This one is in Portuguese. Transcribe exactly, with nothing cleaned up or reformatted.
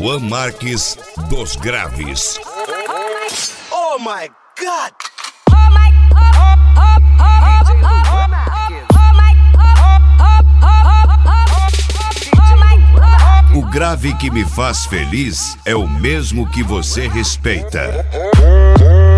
Cauã Marques dos Graves. Oh my God! O grave que me faz feliz é o mesmo que você respeita.